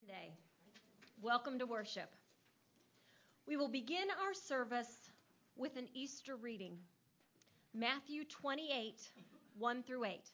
Today. Welcome to worship. We will begin our service with an Easter reading, Matthew 28, 1 through 8.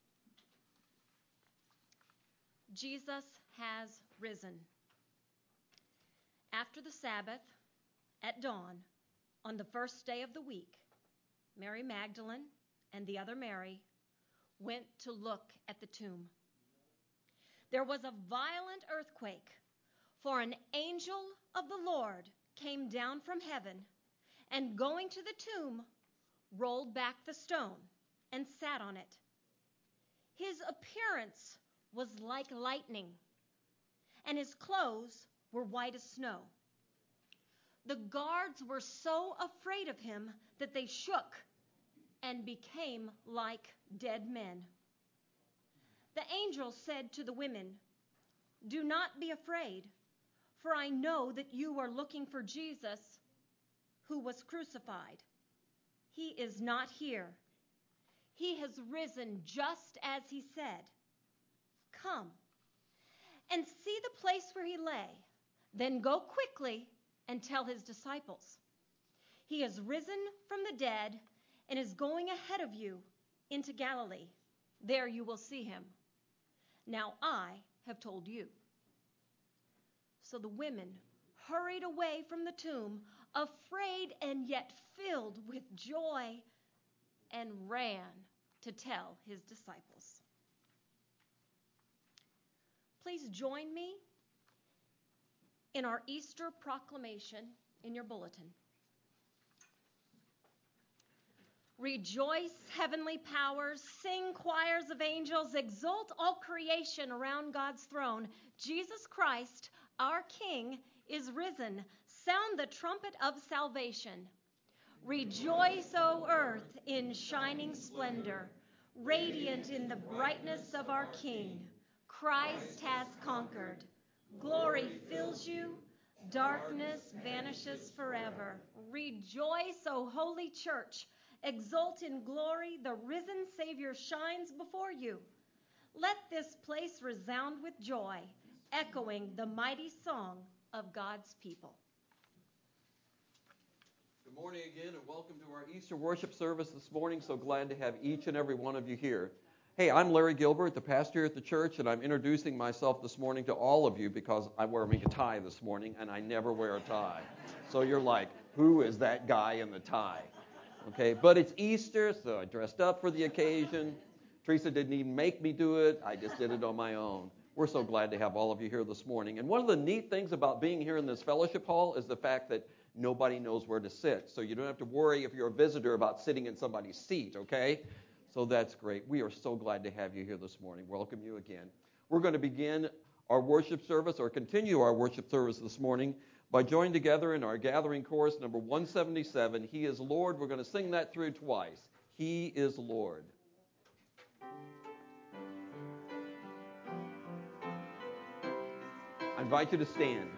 Jesus has risen. After the Sabbath, at dawn, on the first day of the week, Mary Magdalene and the other Mary went to look at the tomb. There was a violent earthquake, for an angel of the Lord came down from heaven, and going to the tomb, rolled back the stone and sat on it. His appearance was like lightning, and his clothes were white as snow. The guards were so afraid of him that they shook and became like dead men. The angel said to the women, "Do not be afraid, for I know that you are looking for Jesus who was crucified. He is not here. He has risen just as he said. Come and see the place where he lay. Then go quickly and tell his disciples. He has risen from the dead and is going ahead of you into Galilee. There you will see him. Now I have told you." So the women hurried away from the tomb, afraid and yet filled with joy, and ran to tell his disciples. Please join me in our Easter proclamation in your bulletin. Rejoice, heavenly powers, sing choirs of angels, exult all creation around God's throne. Jesus Christ, our King, is risen. Sound the trumpet of salvation. Rejoice, O earth, in shining splendor, radiant in the brightness of our King. Christ has conquered. Glory fills you. Darkness vanishes forever. Rejoice, O holy church. Exult in glory, the risen Savior shines before you. Let this place resound with joy, echoing the mighty song of God's people. Good morning again, and welcome to our Easter worship service this morning. So glad to have each and every one of you here. Hey, I'm Larry Gilbert, the pastor here at the church, and I'm introducing myself this morning to all of you because I'm wearing a tie this morning, and I never wear a tie. So you're like, who is that guy in the tie? Okay, but it's Easter, so I dressed up for the occasion. Teresa didn't even make me do it. I just did it on my own. We're so glad to have all of you here this morning. And one of the neat things about being here in this fellowship hall is the fact that nobody knows where to sit. So you don't have to worry if you're a visitor about sitting in somebody's seat, okay? So that's great. We are so glad to have you here this morning. Welcome you again. We're going to begin our worship service, or continue our worship service this morning, by joining together in our gathering chorus number 177, He is Lord. We're going to sing that through twice. He is Lord. I invite you to stand.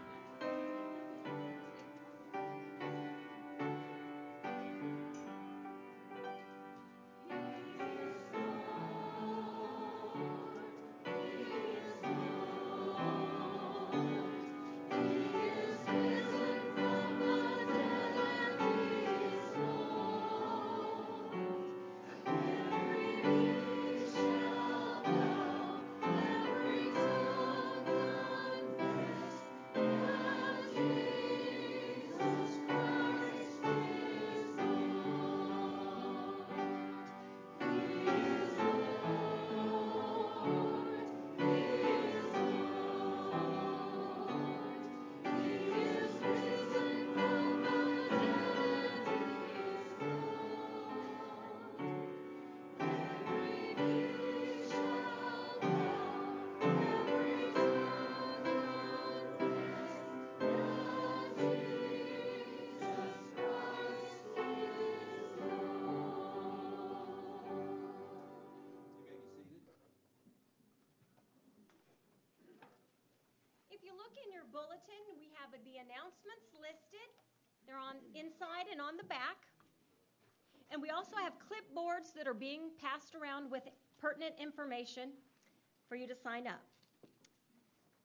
We have the announcements listed. They're on inside and on the back. And we also have clipboards that are being passed around with pertinent information for you to sign up.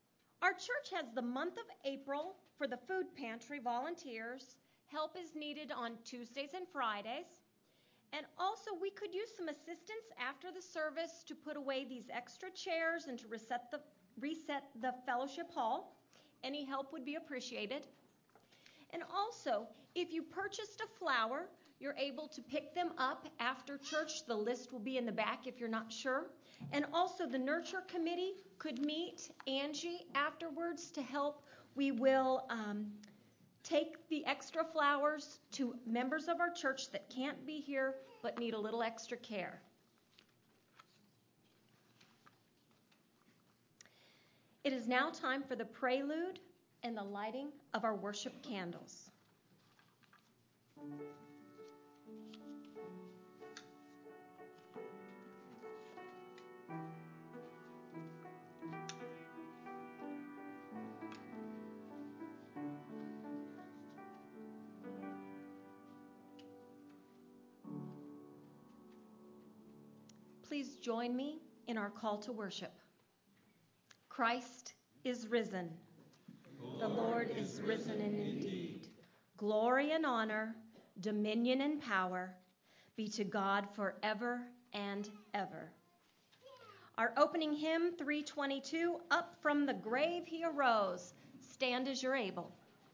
Our church has the month of April for the food pantry volunteers. Help is needed on Tuesdays and Fridays. And also, we could use some assistance after the service to put away these extra chairs and to reset the fellowship hall. Any help would be appreciated. And also, if you purchased a flower, you're able to pick them up after church. The list will be in the back if you're not sure. And also, the nurture committee could meet Angie afterwards to help. We will take the extra flowers to members of our church that can't be here but need a little extra care. It is now time for the prelude and the lighting of our worship candles. Please join me in our call to worship. Christ is risen. The Lord is risen indeed. Glory and honor, dominion and power be to God forever and ever. Our opening hymn, 322, Up from the Grave He Arose. Stand as you're able.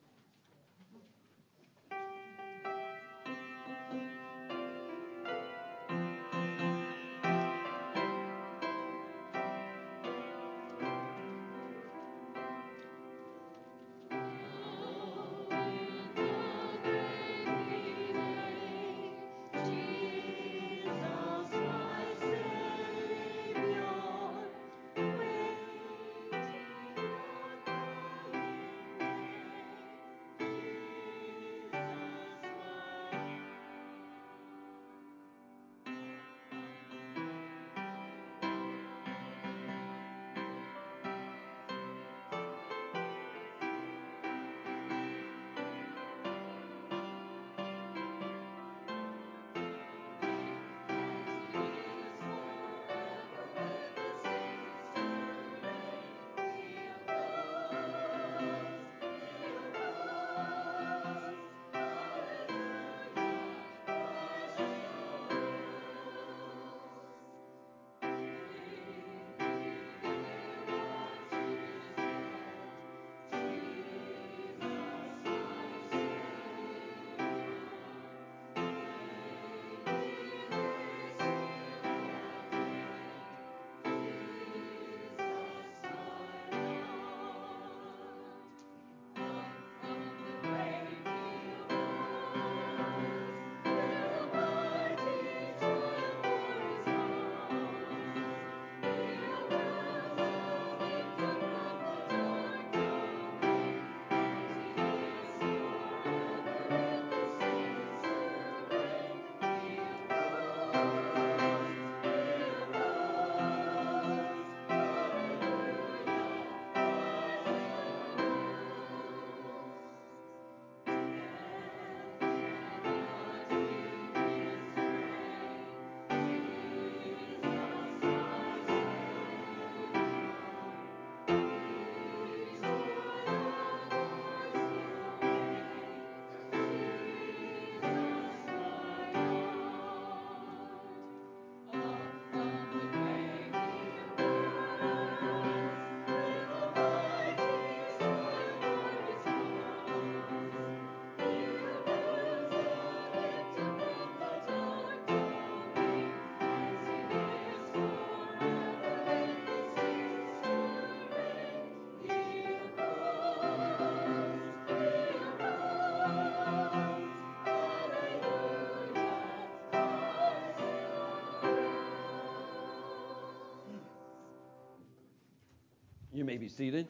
You may be seated.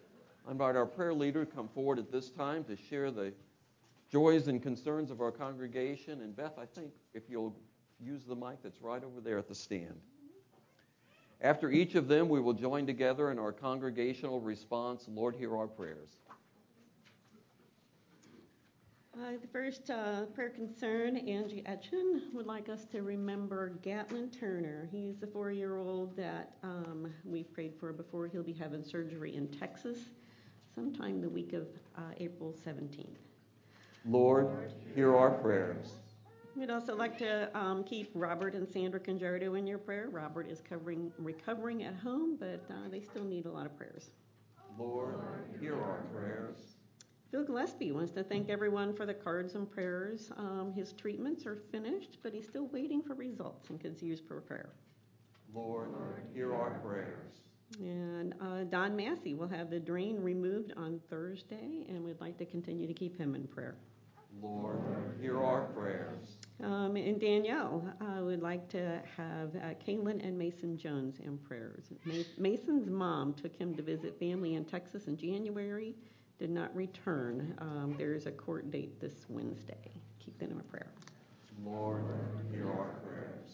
I invite our prayer leader to come forward at this time to share the joys and concerns of our congregation. And Beth, I think if you'll use the mic that's right over there at the stand. After each of them, we will join together in our congregational response, Lord, hear our prayers. The first prayer concern, Angie Etchen would like us to remember Gatlin Turner. He's the 4-year-old that we prayed for before. He'll be having surgery in Texas sometime the week of April 17th. Lord, hear our prayers. We'd also like to keep Robert and Sandra Conjardo in your prayer. Robert is recovering at home, but they still need a lot of prayers. Lord, hear our prayers. Phil Gillespie wants to thank everyone for the cards and prayers. His treatments are finished, but he's still waiting for results and could use prayer. Lord, hear our prayers. And Don Massey will have the drain removed on Thursday, and we'd like to continue to keep him in prayer. Lord, hear our prayers. And Danielle would like to have Kaylin and Mason Jones in prayers. Mason's mom took him to visit family in Texas in January. Did not return. There is a court date this Wednesday. Keep them in prayer. Lord, hear our prayers.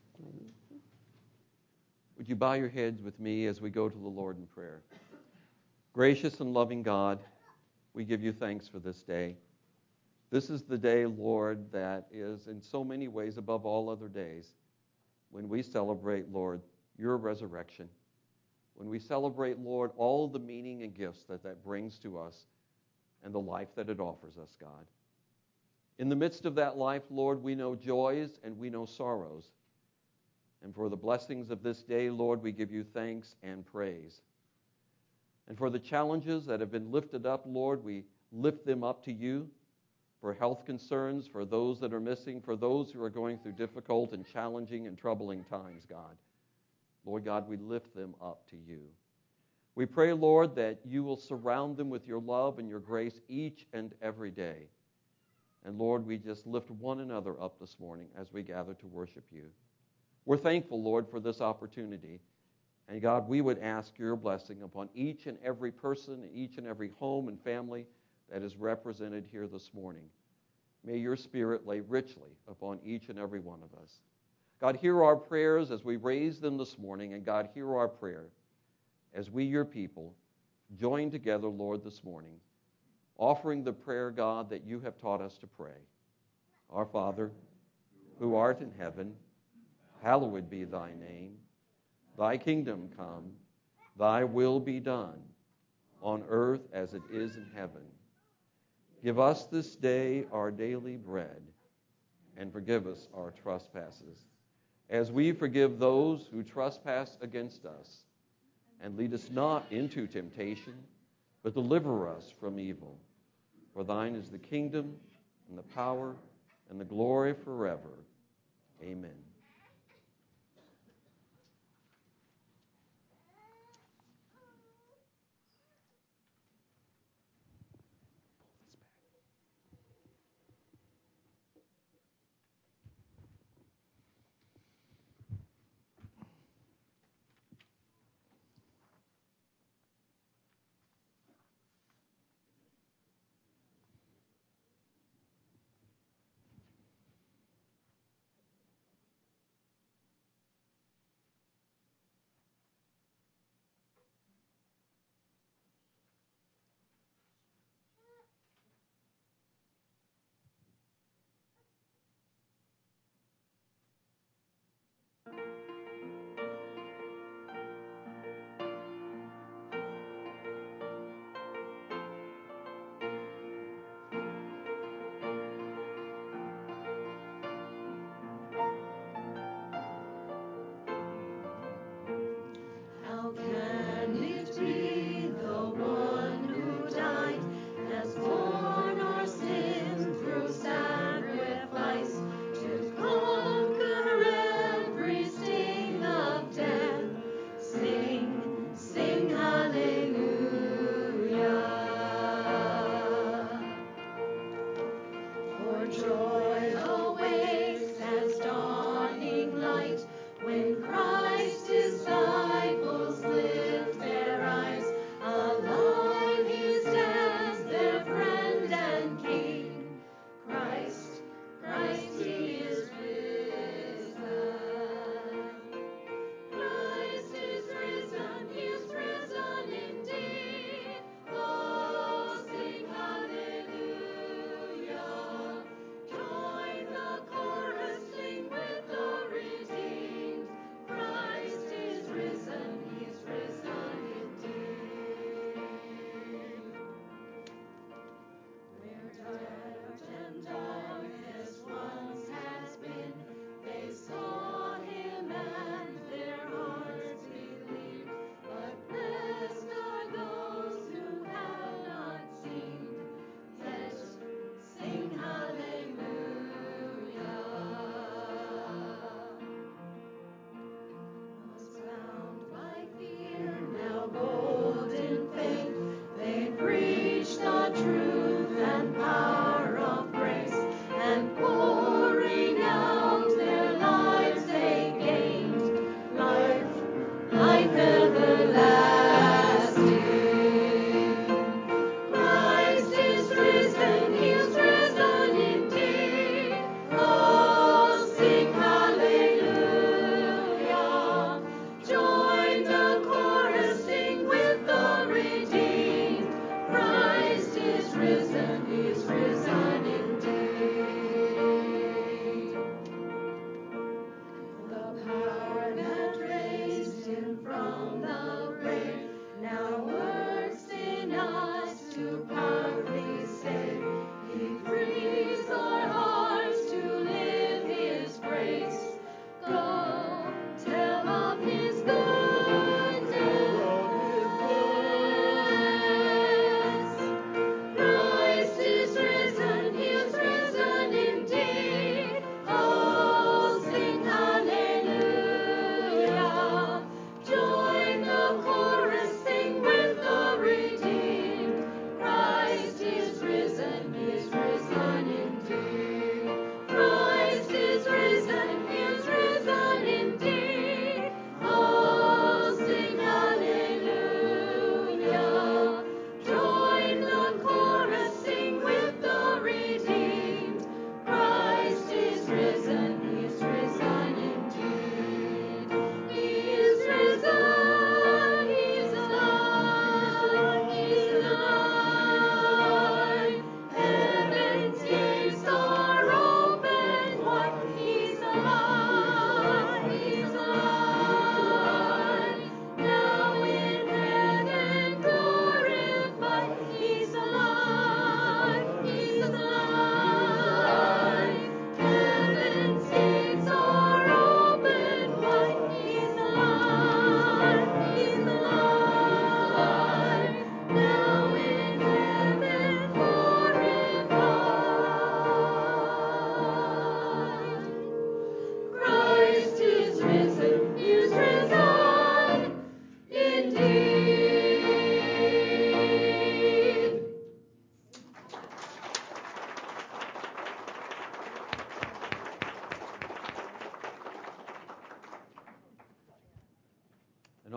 Would you bow your heads with me as we go to the Lord in prayer? Gracious and loving God, we give you thanks for this day. This is the day, Lord, that is in so many ways above all other days when we celebrate, Lord, your resurrection. When we celebrate, Lord, all the meaning and gifts that brings to us and the life that it offers us, God. In the midst of that life, Lord, we know joys and we know sorrows. And for the blessings of this day, Lord, we give you thanks and praise. And for the challenges that have been lifted up, Lord, we lift them up to you. For health concerns, for those that are missing, for those who are going through difficult and challenging and troubling times, God. Lord God, we lift them up to you. We pray, Lord, that you will surround them with your love and your grace each and every day. And Lord, we just lift one another up this morning as we gather to worship you. We're thankful, Lord, for this opportunity. And God, we would ask your blessing upon each and every person, each and every home and family that is represented here this morning. May your Spirit lay richly upon each and every one of us. God, hear our prayers as we raise them this morning, and God, hear our prayer as we, your people, join together, Lord, this morning, offering the prayer, God, that you have taught us to pray. Our Father, who art in heaven, hallowed be thy name. Thy kingdom come, thy will be done, on earth as it is in heaven. Give us this day our daily bread, and forgive us our trespasses, as we forgive those who trespass against us. And lead us not into temptation, but deliver us from evil. For thine is the kingdom, and the power, and the glory forever. Amen.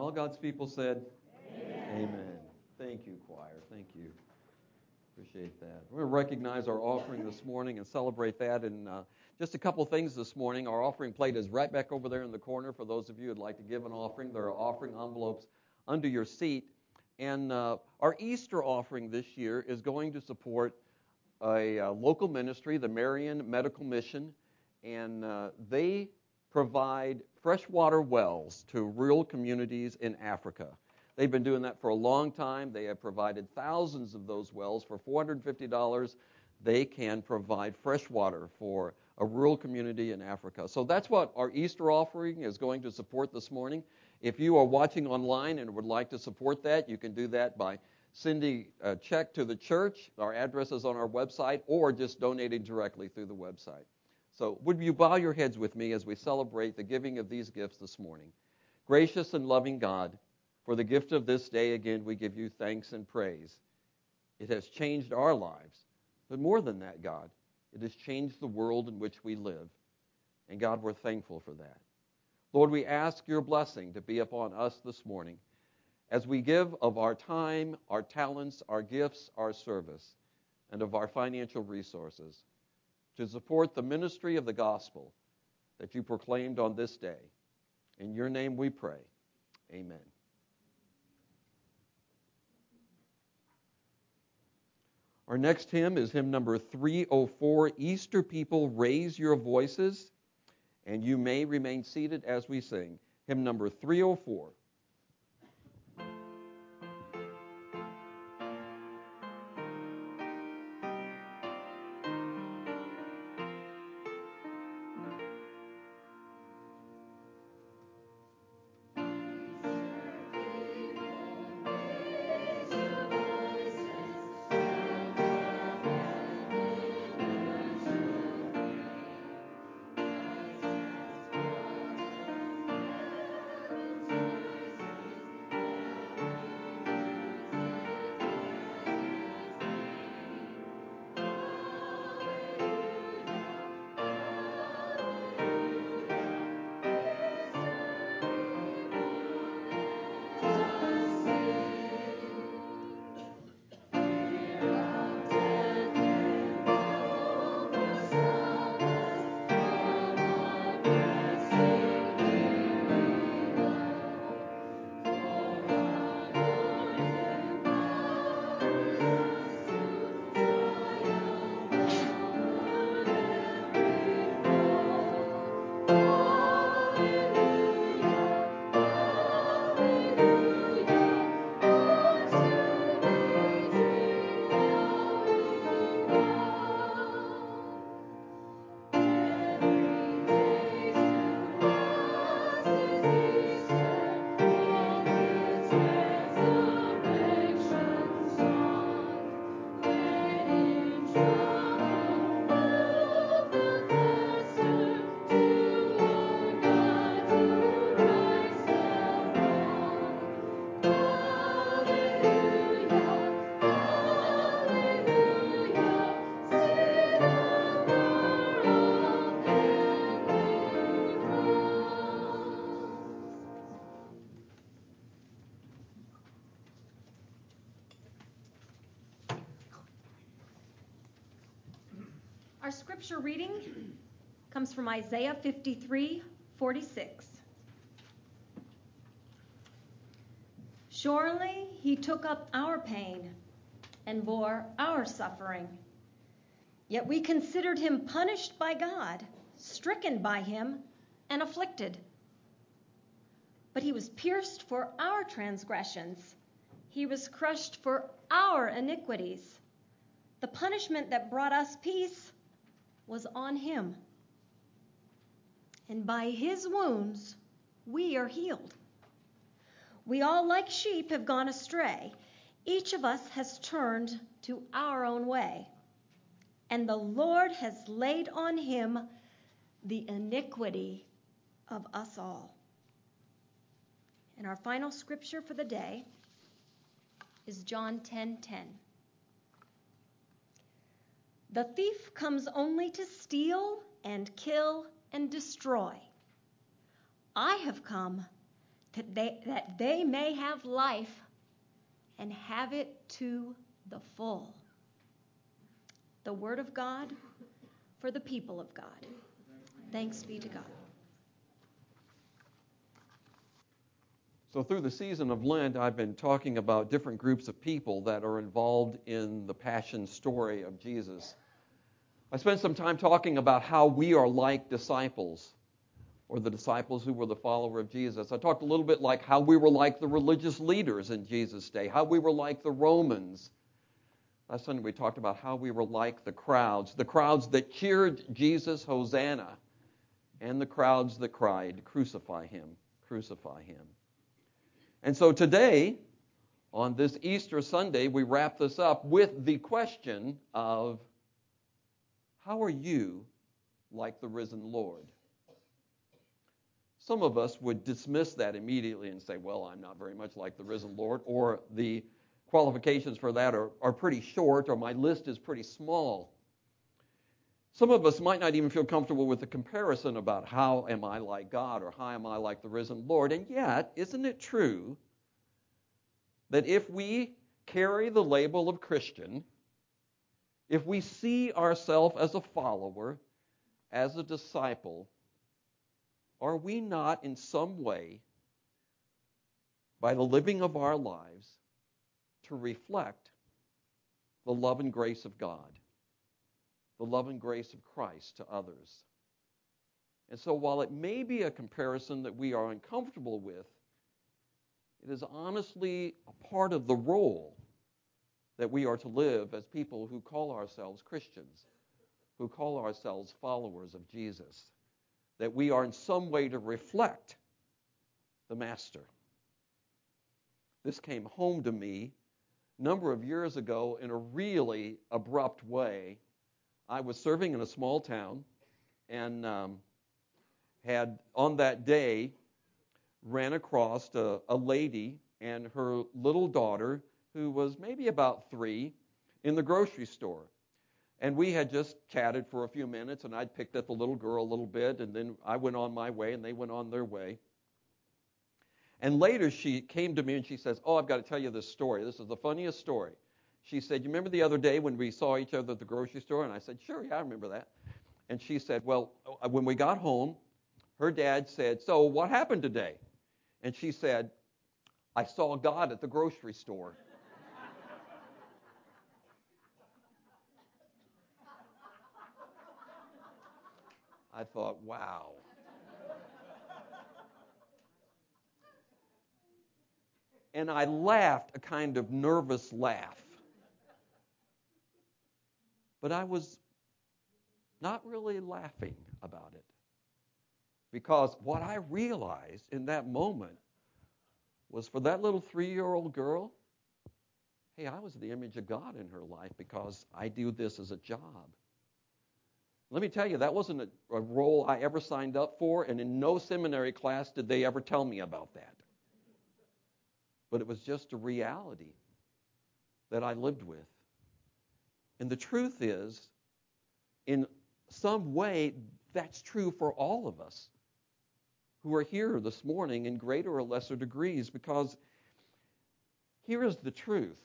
all God's people said, Amen. Amen. Thank you, choir. Thank you. Appreciate that. We're going to recognize our offering this morning and celebrate that. And just a couple things this morning. Our offering plate is right back over there in the corner for those of you who would like to give an offering. There are offering envelopes under your seat. And our Easter offering this year is going to support a local ministry, the Marian Medical Mission, and they provide freshwater wells to rural communities in Africa. They've been doing that for a long time. They have provided thousands of those wells. For $450, they can provide fresh water for a rural community in Africa. So that's what our Easter offering is going to support this morning. If you are watching online and would like to support that, you can do that by sending a check to the church. Our address is on our website, or just donating directly through the website. So would you bow your heads with me as we celebrate the giving of these gifts this morning? Gracious and loving God, for the gift of this day, again, we give you thanks and praise. It has changed our lives. But more than that, God, it has changed the world in which we live. And God, we're thankful for that. Lord, we ask your blessing to be upon us this morning as we give of our time, our talents, our gifts, our service, and of our financial resources to support the ministry of the gospel that you proclaimed on this day. In your name we pray. Amen. Our next hymn is hymn number 304, Easter People, Raise Your Voices. And you may remain seated as we sing. Hymn number 304. Our scripture reading comes from Isaiah 53:46. Surely he took up our pain and bore our suffering. Yet we considered him punished by God, stricken by him, and afflicted. But he was pierced for our transgressions. He was crushed for our iniquities. The punishment that brought us peace was on him. And by his wounds we are healed. We all, like sheep, have gone astray. Each of us has turned to our own way. And the Lord has laid on him the iniquity of us all. And our final scripture for the day is John 10:10. The thief comes only to steal and kill and destroy. I have come that they may have life and have it to the full. The word of God for the people of God. Thanks be to God. So through the season of Lent, I've been talking about different groups of people that are involved in the passion story of Jesus. I spent some time talking about how we are like disciples, or the disciples who were the follower of Jesus. I talked a little bit like how we were like the religious leaders in Jesus' day, how we were like the Romans. Last Sunday we talked about how we were like the crowds that cheered Jesus, Hosanna, and the crowds that cried, crucify him, crucify him. And so today, on this Easter Sunday, we wrap this up with the question of, how are you like the risen Lord? Some of us would dismiss that immediately and say, well, I'm not very much like the risen Lord, or the qualifications for that are pretty short, or my list is pretty small. Some of us might not even feel comfortable with the comparison about how am I like God or how am I like the risen Lord. And yet, isn't it true that if we carry the label of Christian, if we see ourselves as a follower, as a disciple, are we not in some way, by the living of our lives, to reflect the love and grace of God, the love and grace of Christ to others? And so while it may be a comparison that we are uncomfortable with, it is honestly a part of the role that we are to live as people who call ourselves Christians, who call ourselves followers of Jesus, that we are in some way to reflect the Master. This came home to me a number of years ago in a really abrupt way. I was serving in a small town and had on that day ran across a lady and her little daughter who was maybe about 3 in the grocery store. And we had just chatted for a few minutes, and I'd picked at the little girl a little bit, and then I went on my way, and they went on their way. And later she came to me and she says, oh, I've got to tell you this story. This is the funniest story. She said, you remember the other day when we saw each other at the grocery store? And I said, sure, yeah, I remember that. And she said, well, when we got home, her dad said, so what happened today? And she said, I saw God at the grocery store. I thought, wow. And I laughed a kind of nervous laugh. But I was not really laughing about it. Because what I realized in that moment was for that little 3-year-old girl, hey, I was the image of God in her life because I do this as a job. Let me tell you, that wasn't a role I ever signed up for, and in no seminary class did they ever tell me about that. But it was just a reality that I lived with. And the truth is, in some way, that's true for all of us who are here this morning in greater or lesser degrees, because here is the truth.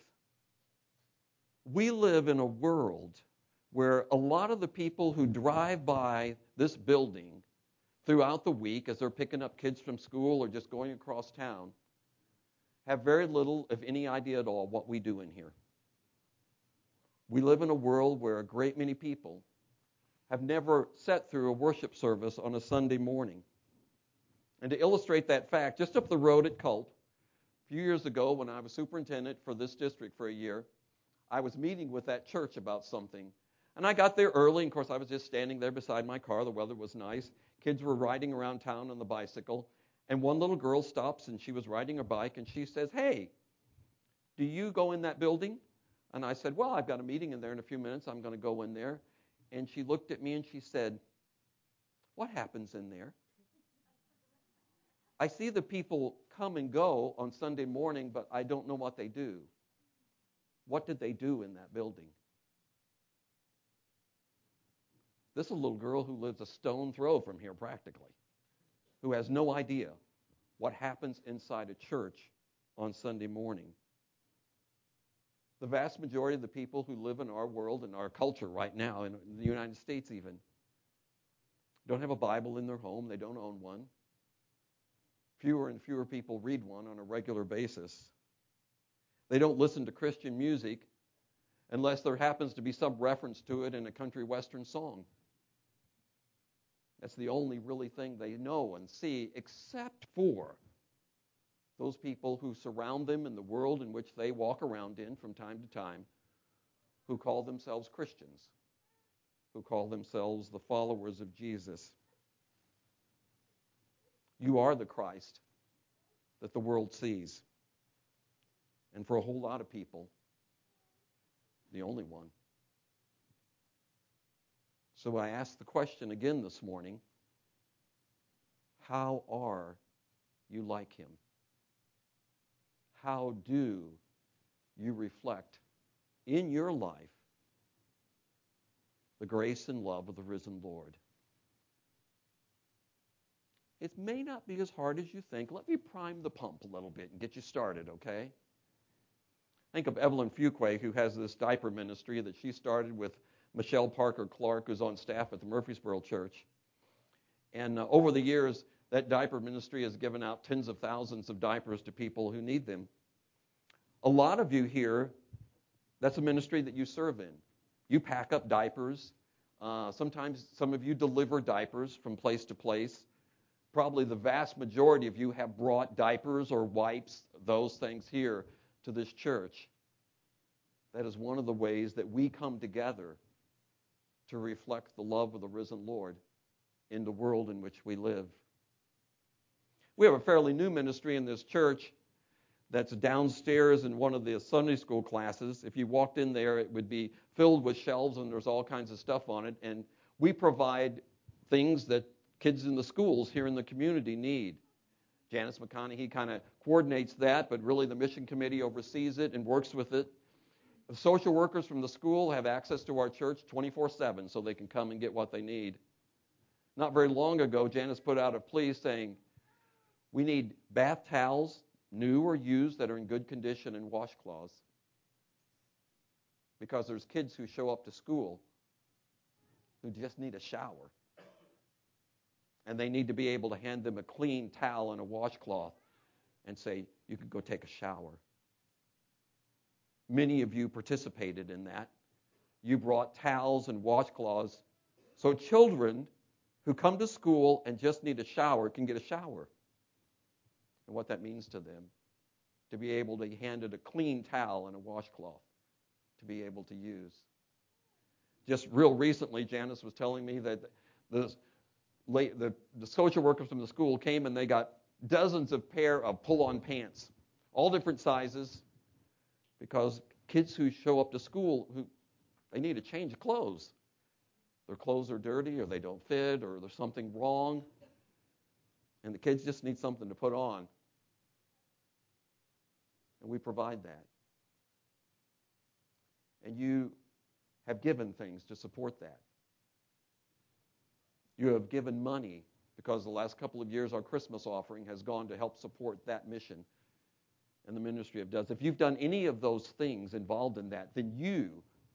We live in a world where a lot of the people who drive by this building throughout the week as they're picking up kids from school or just going across town have very little, if any, idea at all what we do in here. We live in a world where a great many people have never sat through a worship service on a Sunday morning. And to illustrate that fact, just up the road at Cult, a few years ago when I was superintendent for this district for a year, I was meeting with that church about something. And I got there early, and of course I was just standing there beside my car. The weather was nice. Kids were riding around town on the bicycle. And one little girl stops, and she was riding her bike, and she says, hey, do you go in that building? And I said, well, I've got a meeting in there in a few minutes. I'm going to go in there. And she looked at me and she said, what happens in there? I see the people come and go on Sunday morning, but I don't know what they do. What did they do in that building? This is a little girl who lives a stone throw from here practically, who has no idea what happens inside a church on Sunday morning. The vast majority of the people who live in our world and our culture right now, in the United States even, don't have a Bible in their home. They don't own one. Fewer and fewer people read one on a regular basis. They don't listen to Christian music unless there happens to be some reference to it in a country western song. That's the only really thing they know and see, except for those people who surround them in the world in which they walk around in from time to time, who call themselves Christians, who call themselves the followers of Jesus. You are the Christ that the world sees. And for a whole lot of people, the only one. So I ask the question again this morning, how are you like him? How do you reflect in your life the grace and love of the risen Lord? It may not be as hard as you think. Let me prime the pump a little bit and get you started, okay? Think of Evelyn Fuqua, who has this diaper ministry that she started with Michelle Parker Clark, who's on staff at the Murfreesboro Church. And over the years, that diaper ministry has given out tens of thousands of diapers to people who need them. A lot of you here, that's a ministry that you serve in. You pack up diapers. Sometimes some of you deliver diapers from place to place. Probably the vast majority of you have brought diapers or wipes, those things here, to this church. That is one of the ways that we come together to reflect the love of the risen Lord in the world in which we live. We have a fairly new ministry in this church that's downstairs in one of the Sunday school classes. If you walked in there, it would be filled with shelves and there's all kinds of stuff on it. And we provide things that kids in the schools here in the community need. Janice McConaughey kind of coordinates that, but really the mission committee oversees it and works with it. The social workers from the school have access to our church 24/7 so they can come and get what they need. Not very long ago, Janice put out a plea saying, we need bath towels, new or used, that are in good condition, and washcloths. Because there's kids who show up to school who just need a shower. And they need to be able to hand them a clean towel and a washcloth and say, you can go take a shower. Many of you participated in that. You brought towels and washcloths so children who come to school and just need a shower can get a shower. And what that means to them, to be able to be handed a clean towel and a washcloth to be able to use. Just real recently, Janice was telling me that the social workers from the school came and they got dozens of pair of pull-on pants, all different sizes, because kids who show up to school, they need a change of clothes. Their clothes are dirty or they don't fit or there's something wrong, and the kids just need something to put on. And we provide that. And you have given things to support that. You have given money because the last couple of years our Christmas offering has gone to help support that mission and the ministry of does. If you've done any of those things involved in that, then you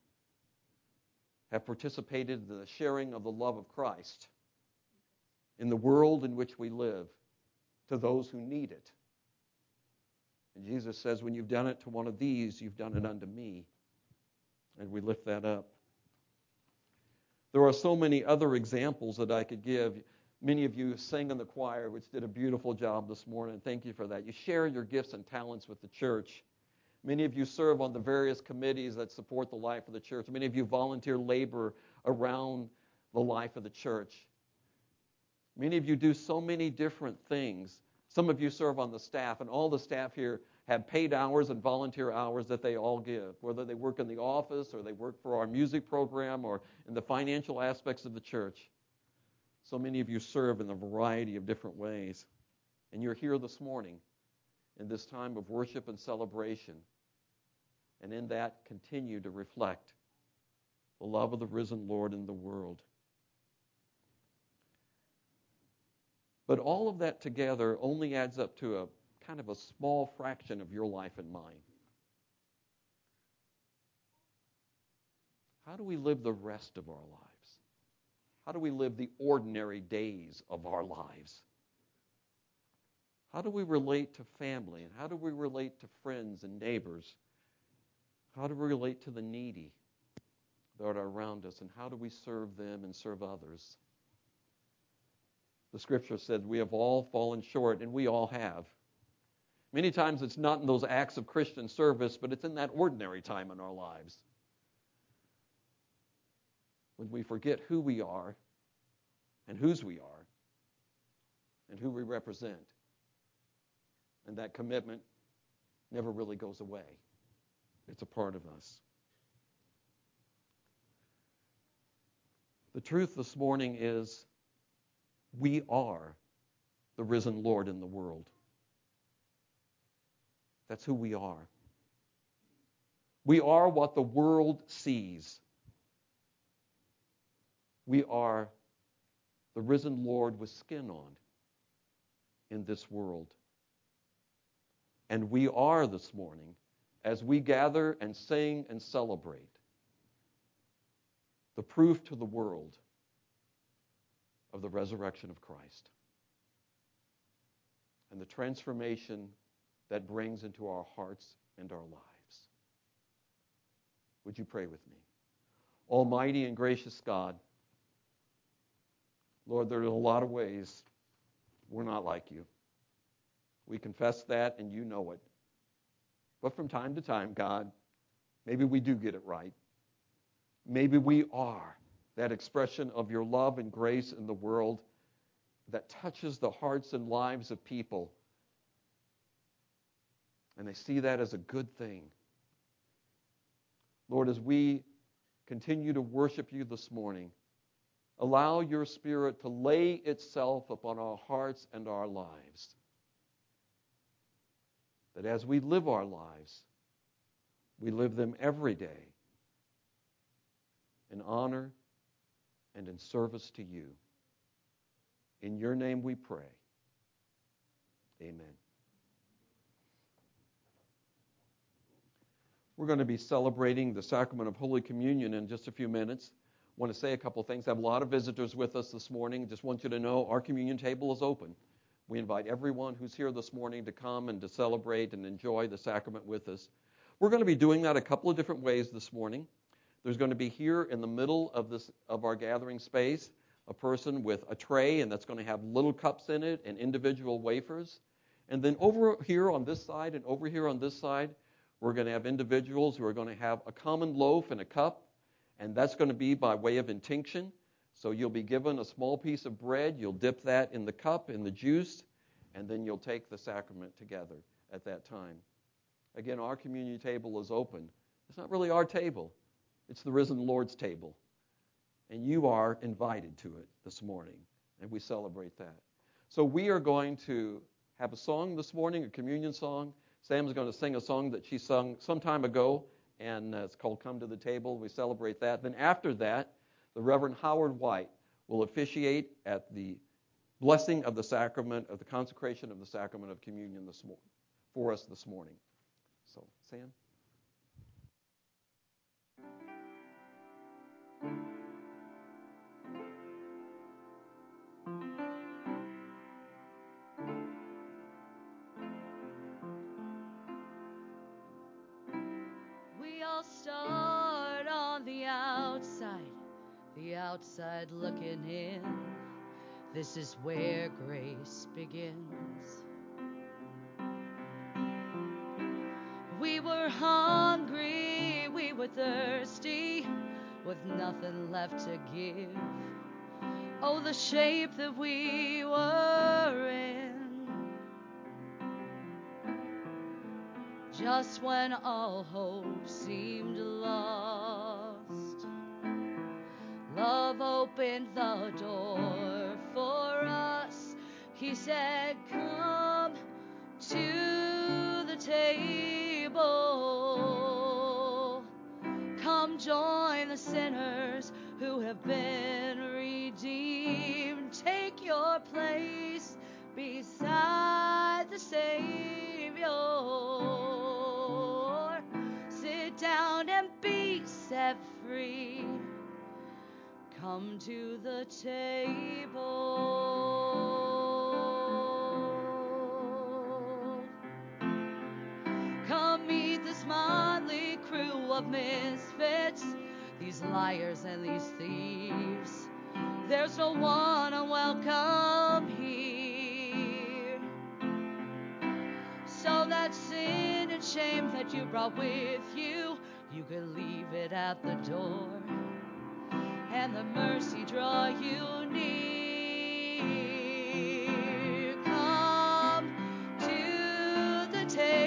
have participated in the sharing of the love of Christ in the world in which we live to those who need it. And Jesus says, when you've done it to one of these, you've done it unto me. And we lift that up. There are so many other examples that I could give. Many of you sang in the choir, which did a beautiful job this morning. Thank you for that. You share your gifts and talents with the church. Many of you serve on the various committees that support the life of the church. Many of you volunteer labor around the life of the church. Many of you do so many different things. Some of you serve on the staff, and all the staff here have paid hours and volunteer hours that they all give, whether they work in the office or they work for our music program or in the financial aspects of the church. So many of you serve in a variety of different ways. And you're here this morning in this time of worship and celebration. And in that, continue to reflect the love of the risen Lord in the world. But all of that together only adds up to a kind of a small fraction of your life and mine. How do we live the rest of our lives? How do we live the ordinary days of our lives? How do we relate to family? And how do we relate to friends and neighbors? How do we relate to the needy that are around us? And how do we serve them and serve others? The scripture said we have all fallen short, and we all have. Many times it's not in those acts of Christian service, but it's in that ordinary time in our lives. When we forget who we are and whose we are and who we represent. And that commitment never really goes away. It's a part of us. The truth this morning is we are the risen Lord in the world. That's who we are. We are what the world sees. We are the risen Lord with skin on in this world. And we are this morning, as we gather and sing and celebrate, the proof to the world of the resurrection of Christ and the transformation that brings into our hearts and our lives. Would you pray with me? Almighty and gracious God, Lord, there are a lot of ways we're not like you. We confess that, and you know it. But from time to time, God, maybe we do get it right. Maybe we are that expression of your love and grace in the world that touches the hearts and lives of people. And they see that as a good thing. Lord, as we continue to worship you this morning, allow your Spirit to lay itself upon our hearts and our lives. That as we live our lives, we live them every day in honor and in service to you. In your name we pray. Amen. We're going to be celebrating the sacrament of Holy Communion in just a few minutes. I want to say a couple things. I have a lot of visitors with us this morning. Just want you to know our communion table is open. We invite everyone who's here this morning to come and to celebrate and enjoy the sacrament with us. We're going to be doing that a couple of different ways this morning. There's going to be here in the middle of our gathering space a person with a tray, and that's going to have little cups in it and individual wafers. And then over here on this side and over here on this side, we're going to have individuals who are going to have a common loaf and a cup, and that's going to be by way of intinction. So you'll be given a small piece of bread, you'll dip that in the cup, in the juice, and then you'll take the sacrament together at that time. Again, our communion table is open. It's not really our table. It's the risen Lord's table. And you are invited to it this morning, and we celebrate that. So we are going to have a song this morning, a communion song. Sam's going to sing a song that she sung some time ago, and it's called Come to the Table. We celebrate that. Then after that, the Reverend Howard White will officiate at the blessing of the sacrament, of the consecration of the sacrament of communion for us this morning. So, Sam? We all start on the outside looking in. This is where grace begins. We were hungry, we were thirsty, with nothing left to give. Oh, the shape that we were in. Just when all hope seemed lost, love opened the door for us. He said, come to the table. Come join the sinners who have been redeemed. Take your your place beside the Savior. Sit down and be set free. Come to the table. Come meet this motley crew of misfits, these liars and these thieves. There's no one unwelcome here. So that sin and shame that you brought with you, you could leave it at the door, and the mercy draw you near. Come to the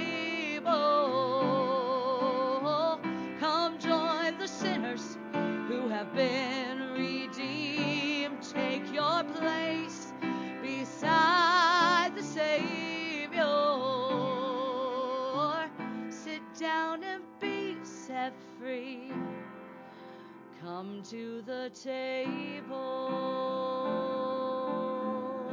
table. Come join the sinners who have been redeemed. Take your place beside the Savior. Sit down and be set free. Come to the table.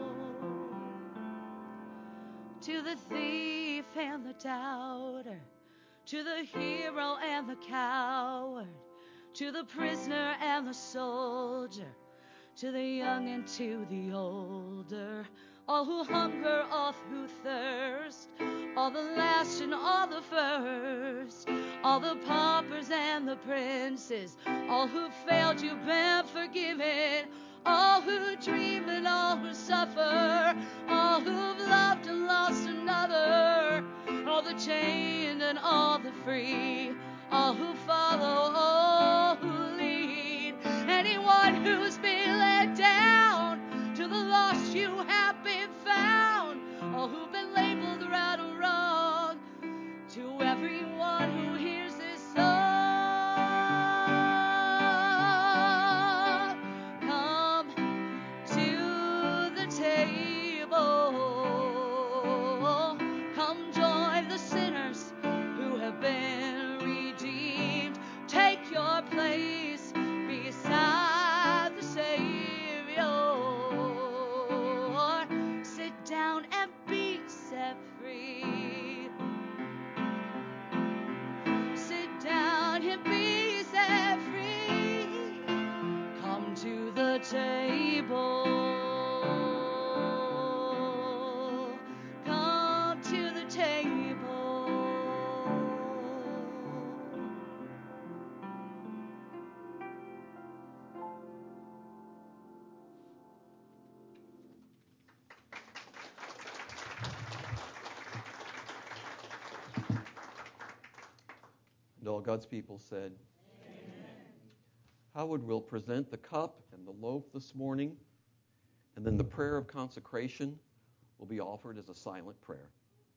To the thief and the doubter, to the hero and the coward, to the prisoner and the soldier, to the young and to the older, all who hunger, all who thirst, all the last and all the first, all the paupers and the princes, all who failed, you've been forgiven, all who dream and all who suffer, all who've loved and lost another, all the chained and all the free, all who follow, all who lead, anyone who's been let down, to the lost you have been found, all who've been labeled right or wrong, to everyone who hears this song, come to the table. Come join the sinners who have been redeemed. Take your place beside the Savior. Sit down and be set free. Sit down and be set free. Come to the table. Come to the table. And all God's people said, Howard will present the cup and the loaf this morning, and then the prayer of consecration will be offered as a silent prayer.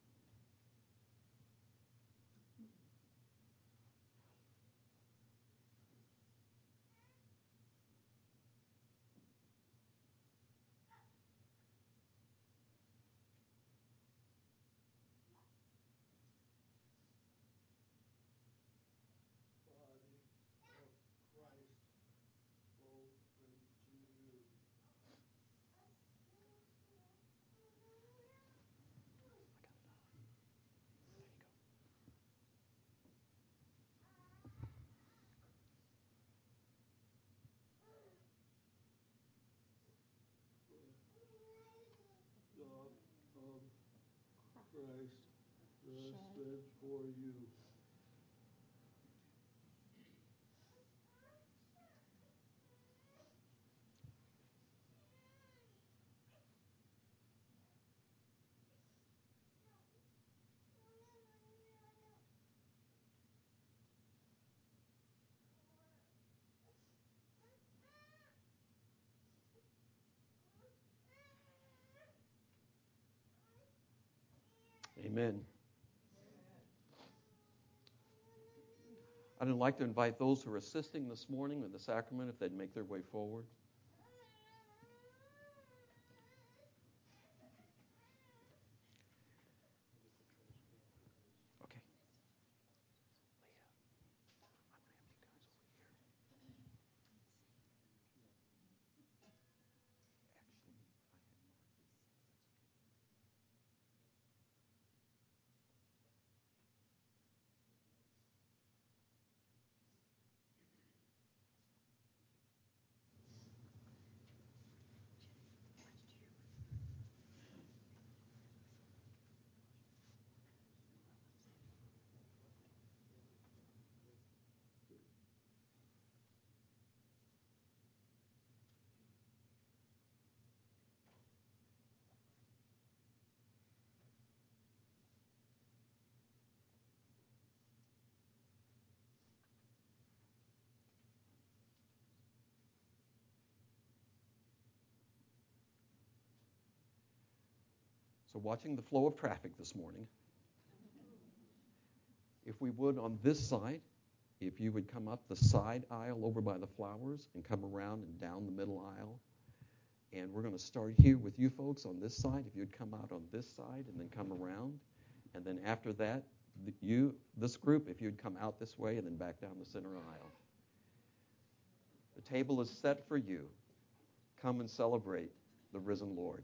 Christ, shed for you. Amen. I'd like to invite those who are assisting this morning with the sacrament if they'd make their way forward. Okay. Leah, I'm going to have you guys over here. Actually, So watching the flow of traffic this morning, if we would on this side, if you would come up the side aisle over by the flowers and come around and down the middle aisle. And we're going to start here with you folks on this side. If you'd come out on this side and then come around. And then after that, this group, if you'd come out this way and then back down the center aisle. The table is set for you. Come and celebrate the risen Lord.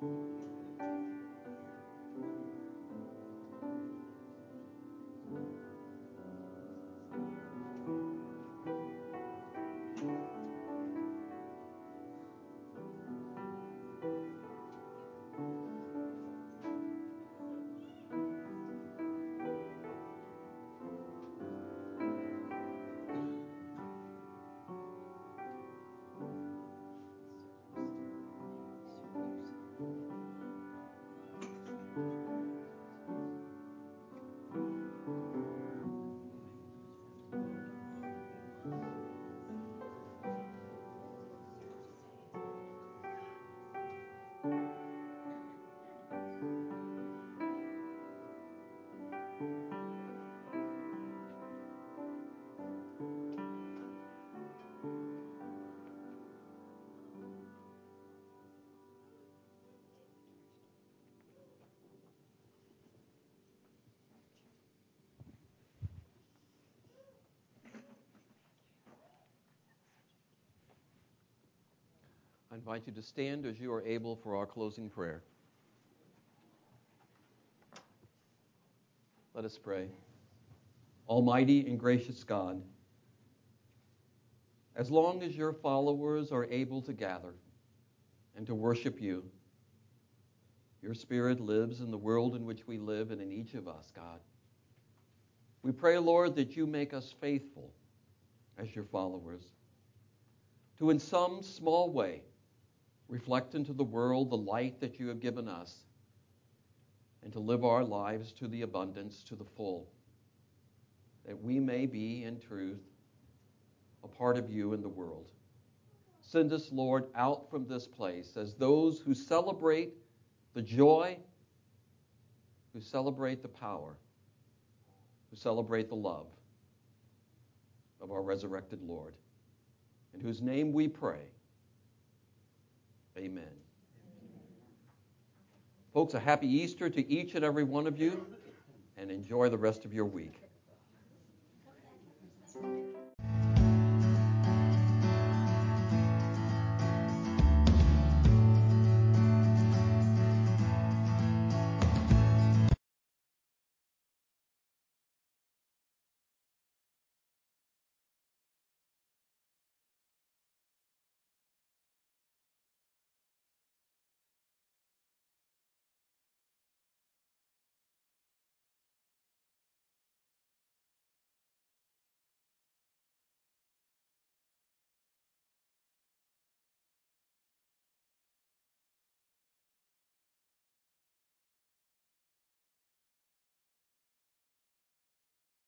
I invite you to stand as you are able for our closing prayer. Let us pray. Almighty and gracious God, as long as your followers are able to gather and to worship you, your Spirit lives in the world in which we live and in each of us, God. We pray, Lord, that you make us faithful as your followers, to in some small way reflect into the world the light that you have given us, and to live our lives to the abundance, to the full, that we may be, in truth, a part of you in the world. Send us, Lord, out from this place as those who celebrate the joy, who celebrate the power, who celebrate the love of our resurrected Lord, in whose name we pray. Amen. Folks, a happy Easter to each and every one of you, and enjoy the rest of your week.